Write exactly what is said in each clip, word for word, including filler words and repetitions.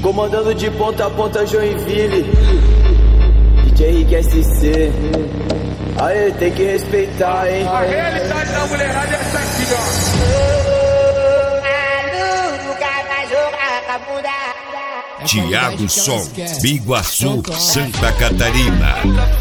Comandando de ponta a ponta Joinville, D J Rick S C. Aê, tem que respeitar, hein? A realidade da mulherada é essa aqui, ó. Thiago Sol, Biguaçu, Santa Catarina.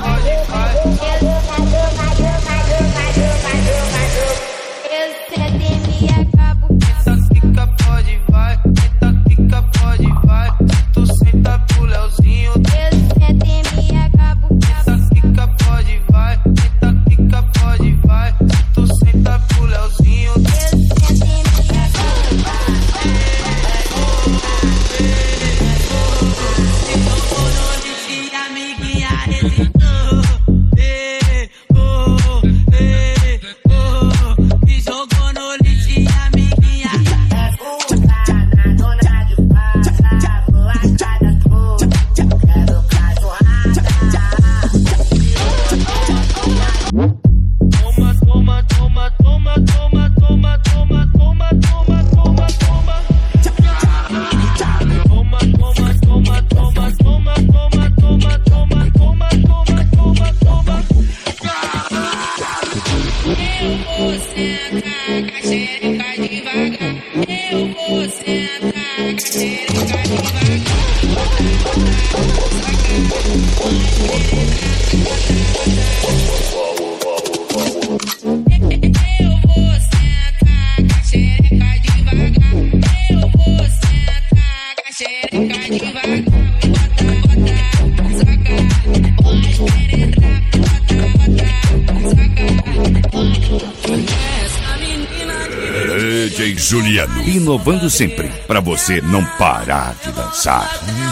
D J Juliano, inovando sempre, pra você não parar de dançar.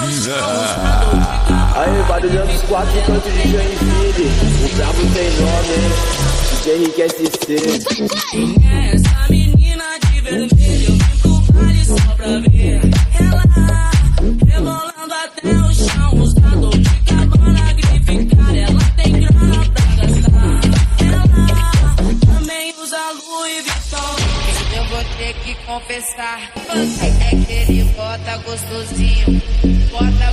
Aí, barulhando os quatro cantos de Joinville, o brabo tem nome, hein? D J Rick S C. Quem é essa menina de vermelho? Eu vim pro baile só pra ver ela rebolando até o chão, usando de cabana grificar. Ela tem grana pra gastar, ela também usa Louis Vuitton. Eu vou ter que confessar, você é que ele bota gostosinho, bota